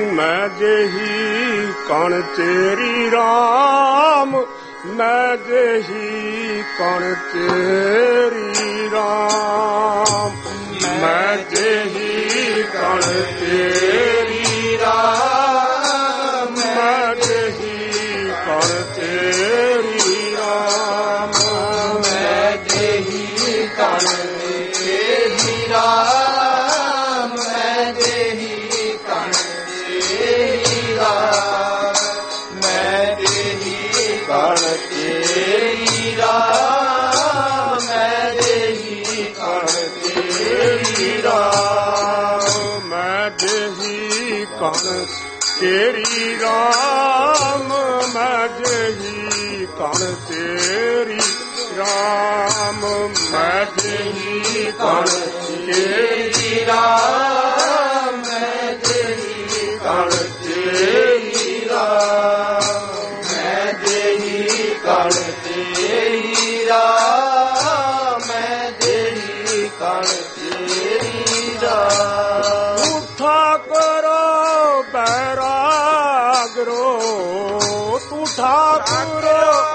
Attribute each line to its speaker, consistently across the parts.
Speaker 1: ਮੈਂ ਜਿਹੀ ਕਣ ਤੇਰੀ ਰਾਮ, ਮੈਂ ਜਿਹੀ ਕਣ ਤੇਰੀ ਰਾਮ, ਮੈਂ ਜਿਹੀ ਕਣ ਤੇਰੀ ਰਾਮ, ਮੈਂ ਜਿਹੀ ਕਣ ਤੇਰੀ ਰਾਮ, ਮੈਂ ਜਿਹੀ ਕਣ ਤੇਰੀ ਰਾਮ, ਮੈਂ ਜਿਹੀ ਕਣ ਤੇਰੀ ਰਾਮ, ਮੈਂ ਜਿਹੀ ਕਣ ਤੇਰੀ ਰਾਮ, ਮੈਂ ਜਿਹੀ ਕਣ ਤੇਰੀ ਰਾਮ, ਮੈਂ ਜਿਹੀ ਕਣ ਤੇਰੀ ਰਾਮ, ਮੈਂ ਜਿਹੀ ਕਣ ਤੇਰੀ ਰਾਮ, ਮੈਂ ਜਿਹੀ ਕਣ ਤੇਰੀ ਰਾਮ, ਮੈਂ ਜਿਹੀ ਕਣ ਤੇਰੀ ਰਾਮ, ਮੈਂ ਜਿਹੀ ਕਣ ਤੇਰੀ ਰਾਮ, ਮੈਂ ਜਿਹੀ ਕਣ ਤੇਰੀ ਰਾਮ। ਉਠਾ ਕਰੋ ਬੈਰਾਗਰੋ, ਤੂੰ ਠਾਕੁਰ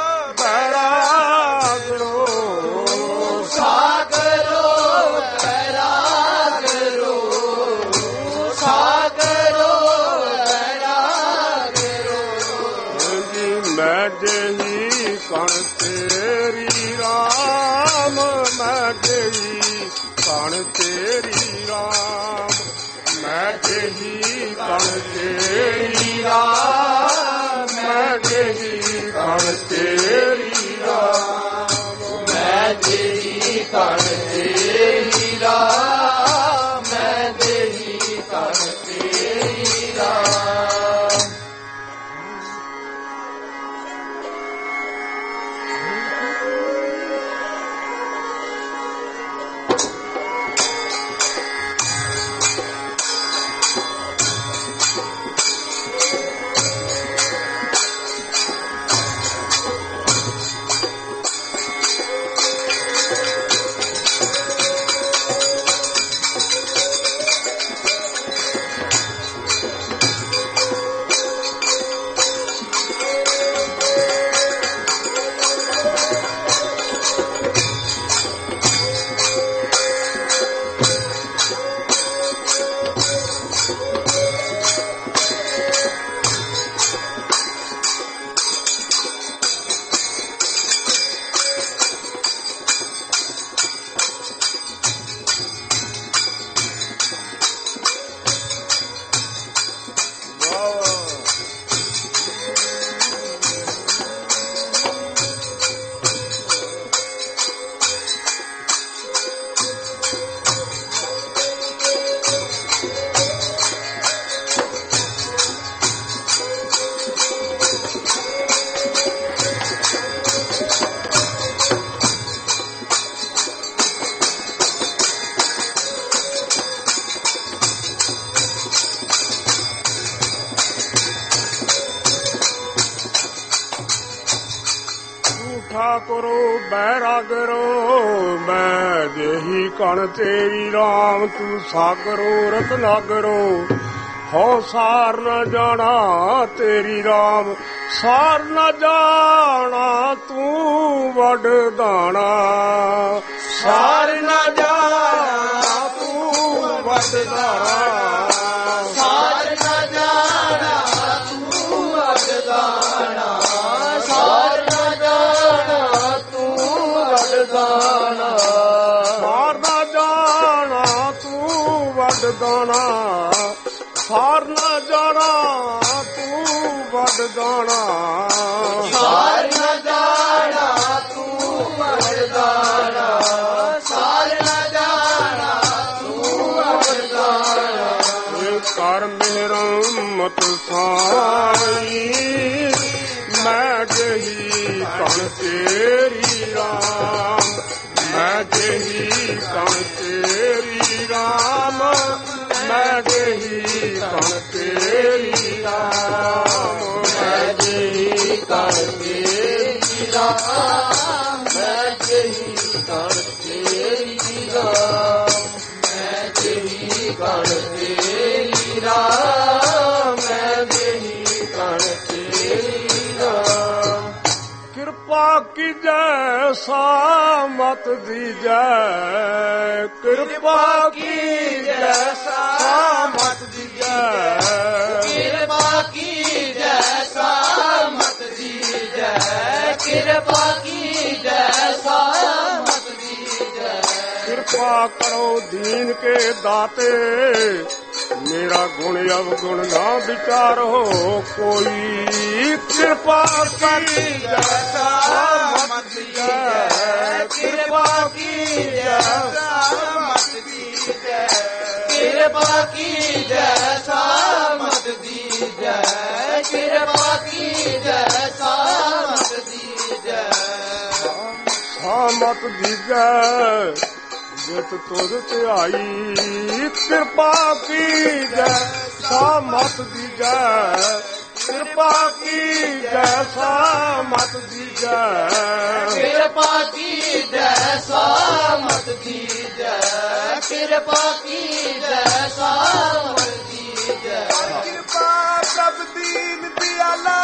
Speaker 1: ਬੈਰਾਗਰੋ, ਸਾਗਰੋ ਬੈਰਾਗਰੋ, ਸਾਗਰੋ ਬੈਰਾਗਰੋ, ਮੈਂ ਜਿਹੀ ਕਣ ਤੇਰੀ ਰਾਮ, ਮੈਂ ਜਿਹੀ ਕਣ ਤੇਰੀ ਰਾਮ, ਮੈਂ ਜਿਹੀ ਕਣ ਤੇਰੀ ਰਾਮ, ਮੈਂ ਜਿਹੀ ਕਣ ਤੇਰੀ ਰਾਮ, ਮੈਂ ਜਿਹੀ ਕਣ ਤੇਰੀ ਰਾਮ, ਮੈਂ ਜਿਹੀ ਕਣ ਤੇਰੀ ਰਾਮ। ਕਰੋ ਬੈਰਾਗਰੋ, ਮੈਂ ਜਿਹੀ ਕਣ ਤੇਰੀ ਰਾਮ, ਤੂੰ ਸਾਗਰੋ ਰਤਨਾਗਰੋ, ਹੋ ਸਾਰ ਨਾ ਜਾਣਾ ਤੇਰੀ ਰਾਮ, ਸਾਰ ਨਾ ਜਾਣਾ ਤੂੰ ਵਡਦਾਣਾ, ਸਾਰ ਨਾ ਜਾਣਾ ਤੂੰ ਵਡਦਾਣਾ, ਸਾਰ ਨਾ ਜਾਣਾ ਤੂੰ ਵਡਦਾਣਾ, ਸਾਰ ਨਾ ਜਾਣਾ ਤੂੰ ਵਡਦਾਣਾ, ਸਾਰ ਨਾ ਜਾਣਾ ਤੂੰ ਵਡਦਾਣਾ, ਸਾਰ ਨਾ ਜਾਣਾ ਤੂੰ ਵਡਦਾਣਾ, ਸਾਰ ਨਾ ਜਾਣਾ ਤੂੰ ਵਡਦਾਣਾ, ਸਾਰ ਨਾ ਜਾਣਾ ਤੂੰ ਵਡਦਾਣਾ। ਕਰ ਮਿਹਰਮਤ ਸਾਈ, ਮੈਂ ਜਿਹੀ ਕਣ ਤੇਰੀ ਰਾਮ, ਮੈਂ ਜਿਹੀ ਕਣ ਤੇਰੀ ਰਾਮ, ਮੈਂ ਜਿਹੀ ਕਣ ਤੇਰੀ ਰਾਮ, ਮੈਂ ਜਿਹੀ ਕਣ ਤੇਰੀ ਰਾਮ, ਮੈਂ ਜਿਹੀ ਕਣ ਤੇਰੀ ਰਾਮ, ਮੈਂ ਜਿਹੀ ਕਣ ਤੇਰੀ ਰਾਮ, ਕੀਜੈ ਸਾਮਤ ਦੀਜੈ ਕਿਰਪਾ ਕੀਜੈ ਸਾਮਤ ਦੀਜੈ
Speaker 2: ਕਿਰਪਾ ਕੀਜੈ ਸਾਮਤ ਦੀਜੈ ਕਿਰਪਾ ਕੀਜੈ ਸਾਮਤ ਦੀਜੈ
Speaker 1: ਕਿਰਪਾ ਕਰੋ ਦੀਨ ਕੇ ਦਾਤੇ ਮੇਰਾ ਗੁਣ ਅਵਗੁਣ ਨਾ ਵਿਚਾਰੋ ਕੋਈ ਕਿਰਪਾ ਕੀਜੈ ਸਾਮਤ ਦੀਜੈ ਕਿਰਪਾ ਕੀਜੈ ਸਾਮਤ ਦੀਜੈ
Speaker 2: ਕਿਰਪਾ ਕੀਜੈ ਸਾਮਤ ਦੀਜੈ ਕਿਰਪਾ ਕੀਜੈ ਸਾਮਤ ਦੀਜੈ
Speaker 1: ਸਾਮਤ ਦੀਜੈ ਜਿਤ ਤੁਧ ਧਿਆਈ ਕਿਰਪਾ ਕੀਜੈ ਸਾਮਤ ਦੀਜੈ ਕਿਰਪਾ ਕੀਜੈ ਸਾਮਤ ਦੀਜੈ
Speaker 2: ਕਿਰਪਾ ਕੀਜੈ ਸਾਮਤ ਦੀਜੈ ਕਿਰਪਾ ਕੀਜੈ ਸਾਮਤ ਦੀਜੈ
Speaker 3: ਕਿਰਪਾ ਪ੍ਰਭ ਦੀਨ ਦਿਆਲਾ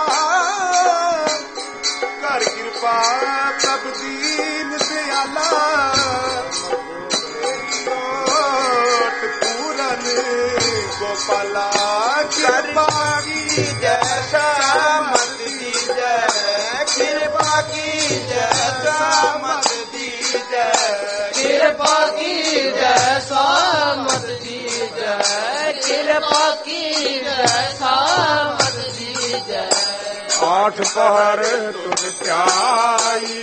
Speaker 3: ਕਰ ਕਿਰਪਾ ਪ੍ਰਭ ਦੀਨ ਦਿਆਲਾ ਪੂਰਨ ਗੋਪਾਲਾ ਕਿਰਪਾ ਕੀਜੈ ਸਾਮਤ ਦੀਜੈ ਕਿਰਪਾ ਕੀਜੈ ਸਾਮਤ ਦੀਜੈ
Speaker 2: ਕਿਰਪਾ ਕੀਜੈ ਸਾਮਤ ਦੀਜੈ ਕਿਰਪਾ ਕੀਜੈ ਸਾਮਤ ਦੀਜੈ
Speaker 1: ਆਠ ਪਹਰ ਤੁਧ ਧਿਆਈ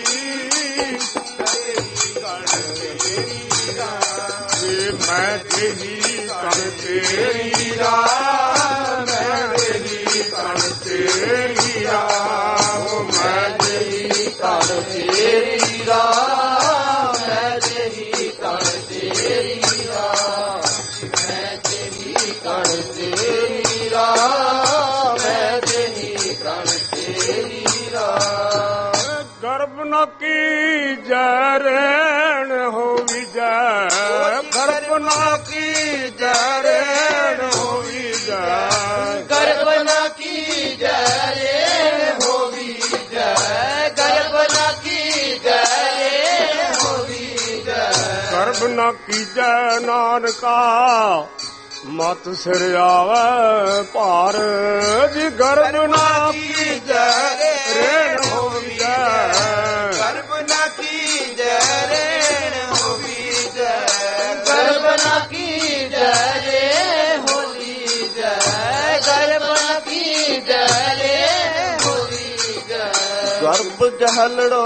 Speaker 1: ਮੈਂ ਤੇਰੀ ਕਣ ਤੇਰੀ ਰਾਹ ਮੈਂ ਤੇਰੀ ਕਣ ਤੇਰੀ ਰਾਹ ਮੈਂ ਤੇਰੀ ਕਣ ਤੇਰੀ ਰਾਹ
Speaker 2: ਮੈਂ ਤੇਰੀ ਕਣ ਤੇਰੀ ਰਾਹ ਮੈਂ ਤੇਰੀ ਕਣ ਤੇਰੀ ਰਾਹ ਮੈਂ ਤੇਰੀ ਕਣ ਤੇਰੀ ਰਾਹ
Speaker 1: ਗਰਭ ਨ ਕੀਜੈ ਰੈਣ ਹੋਵੀ ਜੈ ਗਰਭ ਨ ਕੀਜੈ ਰੈਣ ਹੋਵੀ ਜੈ
Speaker 2: ਗਰਭ ਨ ਕੀਜੈ ਰੈਣ ਹੋਵੀ ਜੈ ਗਰਭ ਨ ਕੀਜੈ ਰੈਣ ਹੋਵੀ ਜੈ
Speaker 1: ਗਰਭ ਨ ਕੀਜੈ ਨਾਨਕਾ ਮਤ ਸਿਰ ਆਵੈ ਭਾਰ ਜੀ ਗਰਭ ਨ ਕੀਜੈ ਰੈਣ ਹੋਵੀ ਜੈ
Speaker 3: ਗਰਭ ਨ ਕੀਜੈ ਰੈਣ ਹੋਵੀ ਜੈ
Speaker 2: ਗਰਭ ਨ ਕੀਜੈ ਰੈਣ ਹੋਵੀ ਜੈ ਗਰਭ ਨ ਕੀਜੈ ਰੈਣ ਹੋਵੀ ਜੈ
Speaker 3: ਗਰਭ ਜਹਲੜੋ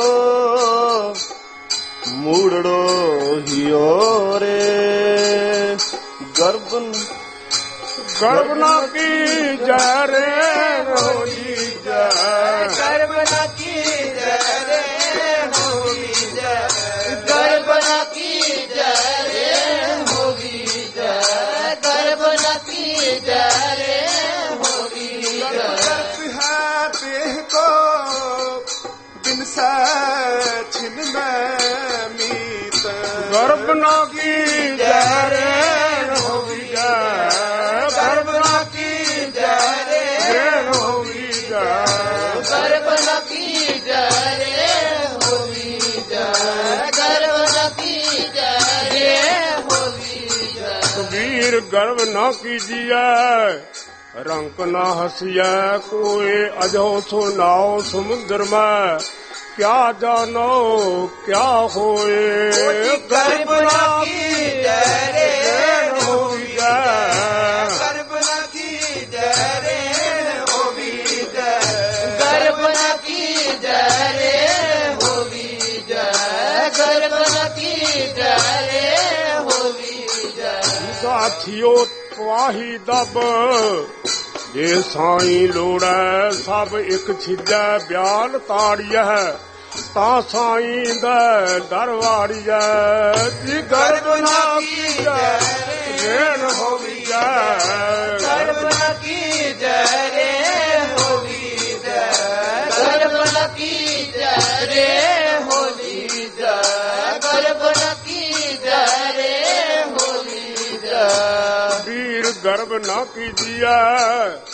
Speaker 3: ਮੂੜੜੋ ਹਿਓ ਰੇ ਗਰਭ
Speaker 1: ਗਰਭ ਨ ਕੀਜੈ ਰੈਣ ਹੋਵੀ ਜੈ
Speaker 2: ਗਰਭ ਨ ਕੀਜੈ ਰੈਣ ਹੋਵੀ ਜੈ ਗਰਭ ਨ ਕੀਜੈ ਰੈਣ ਹੋਵੀ ਜੈ ਗਰਭ ਨ ਕੀਜੈ ਰੈਣ ਹੋਵੀ ਜੈ
Speaker 3: ਹੈ ਦੇਹ ਕੋ ਬਿਨ ਸੈ ਛਿਨ ਮੈਂ ਮੀਤ
Speaker 1: ਗਰਭ ਨ ਕੀਜੈ ਰੈਣ ਹੋਵੀ ਜੈ ਗਰਭ ਨ ਕੀਜੈ ਰੈਣ ਹੋਵੀ ਜੈ
Speaker 2: ਗਰਭ ਨ ਕੀਜੈ ਰੈਣ ਹੋਵੀ ਜੈ ਗਰਭ ਨ ਕੀਜੈ ਰੈਣ ਹੋਵੀ ਜੈ
Speaker 1: ਕਬੀਰ ਗਰਭ ਨ ਕੀਜੀਐ ਰੰਕ ਨ ਹਸੀਐ ਕੋਏ ਅਜੋ ਸੁਨਾਓ ਸਮੁੰਦਰ ਮੈਂ ਕਿਆ ਜਾਨੋ ਕਿਆ ਹੋਏ ਗਰਭ ਨ ਕੀਜੈ ਰੈਣ ਹੋਵੀ ਜੈ
Speaker 3: ਗਰਭ ਨ ਕੀਜੈ ਰੈਣ ਹੋਵੀ ਜੈ
Speaker 2: ਗਰਭ ਨ ਕੀਜੈ ਰੈਣ ਹੋਵੀ ਜੈ ਗਰਭ ਨ ਕੀਜੈ ਰੈਣ ਹੋਵੀ ਜੈ
Speaker 1: ਸਾਥੀਓ ਤਵਾਹੀ ਦਬ ਜੇ ਸਾਈਂ ਲੋੜੈ ਸਭ ਇੱਕ ਛਿਜੈ ਬਿਆਨ ਤਾੜੀਐ ਤਾਂ ਸਾਈਂ ਦਾ ਦਰ ਵਾੜੀਐ ਜੀ ਗਰਭ ਨ ਕੀਜੈ ਰੈਣ ਹੋਵੀ ਜੈ
Speaker 2: ਗਰਭ ਨ ਕੀਜੈ ਰੈਣ ਹੋਵੀ ਜੈ ਗਰਭ ਨ ਕੀਜੈ ਰੈਣ ਹੋਵੀ ਜੈ ਗਰਭ ਨ ਕੀਜੈ ਰੈਣ ਹੋਵੀ ਜੈ
Speaker 1: ਵੀਰ ਗਰਭ ਨ ਕੀਜੀਐ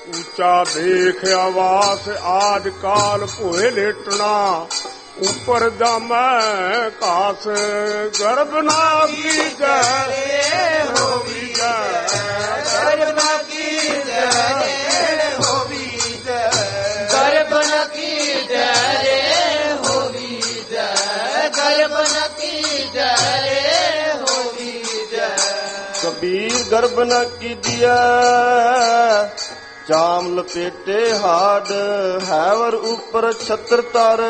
Speaker 1: ਉੱਚਾ ਦੇਖ ਆਵਾਸ ਆਦ ਕਾਲ ਭੋਏ ਲੇਟਣਾ ਉੱਪਰ ਜਾਮੈ ਘਾਸ ਗਰਭ ਨਾ ਕੀਜੈ ਹੋਵੀ ਜੈ
Speaker 2: ਗਰਭ ਨਾ ਕੀਜੈ ਹੋਵੀ ਜੈ ਗਰਭ ਨਾ ਕੀਜੈ ਹੋਵੀ ਜੈ ਗਰਭ ਨਾ ਕੀਜੈ ਹੋਵੀ ਜੈ
Speaker 3: ਕਬੀਰ ਗਰਭ ਨ ਕੀਜੈ ਚਾਮ ਲਪੇਟੇ ਹਾਡ ਹੈਵਰ ਉਪਰ ਛਤਰ ਤਰ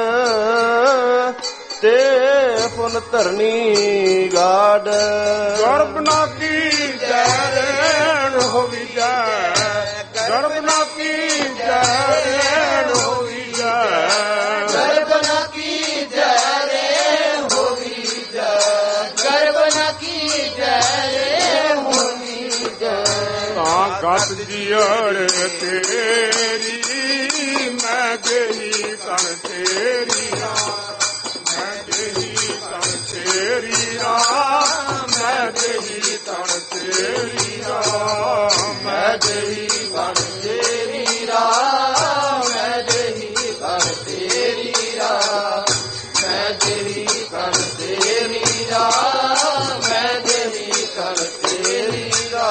Speaker 3: ਤੇ ਪੁਨ ਧਰਨੀ ਗਾਡ
Speaker 1: ਗਰਭ ਨਾ ਕੀਜੈ ਰੈਣ ਹੋਵੀ ਜੈ ਗਰਭ ਨਾ ਕੀਜੈ ਰੈਣ ਹੋਵੀ ਜੈ
Speaker 2: ਗਰਭ ਨਾ ਕੀਜੈ ਹੋਵੀ ਜੈ ਗਰਭ ਨਾ ਕੀਜੈ ਹੋਵੀ ਜੈ
Speaker 1: ਤਾਂ ਗਤ ਜੀਅਰ ਤੇਰੀ ਮੈਂ ਦੇਹੀ ਕਣ ਤੇਰੀ ਮੈਂ ਦੇਹੀ ਕਣ ਤੇਰੀ ਮੈਂ ਦੇਹੀ ਕਣ ਤੇਰੀ ਮੈਂ ਦੇਹੀ
Speaker 2: ਕਰ ਤੇਰੀ ਰਾ ਮੈਂ ਦੇਹੀ ਕਰ ਤੇਰੀ ਰਾ ਮੈਂ ਦੇਹੀ ਕਰ ਤੇਰੀ ਰਾ ਮੈਂ ਦੇਹੀ ਕਰ ਤੇਰੀ ਰਾ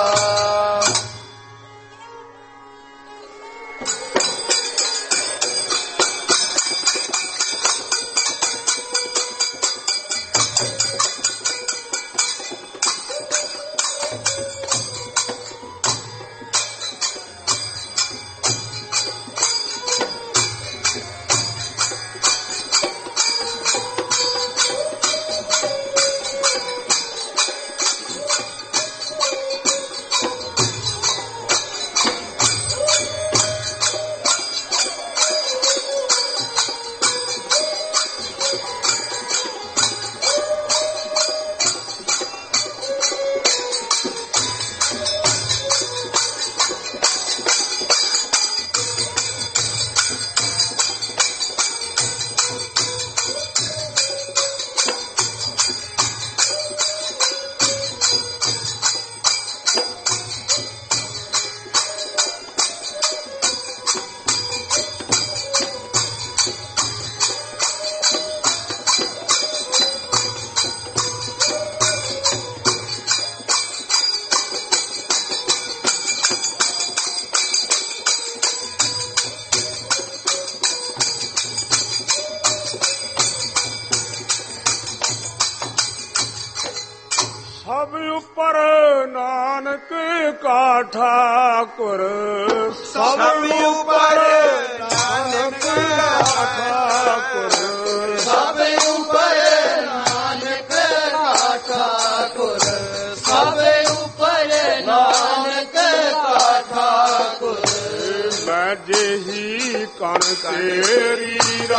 Speaker 1: ਸਭ ਉੱਪਰ ਨਾਨਕ ਕਾ ਠਾਕੁਰ
Speaker 3: ਸਭ ਉੱਪਰ ਨਾਨਕ ਕਾ ਠਾਕੁਰ
Speaker 2: ਸਭ ਉੱਪਰ ਨਾਨਕ ਕਾ ਠਾਕੁਰ ਸਭ ਉੱਪਰ ਨਾਨਕ ਕਾ ਠਾਕੁਰ
Speaker 1: ਮੈਂ ਜਿਹੀ ਕਣ ਤੇਰੀ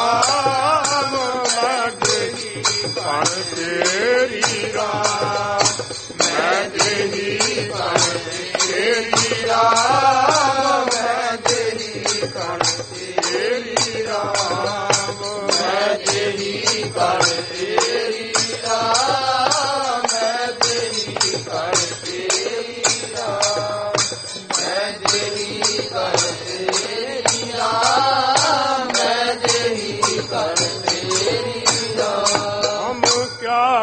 Speaker 1: ਰਾਮ ਮੈਂ ਜਿਹੀ ਕਣ ਤੇਰੀ ਰਾਮ ਮੈਂ ਜਿਹੀ ਕਣ ਤੇਰੀ ਰਾਮ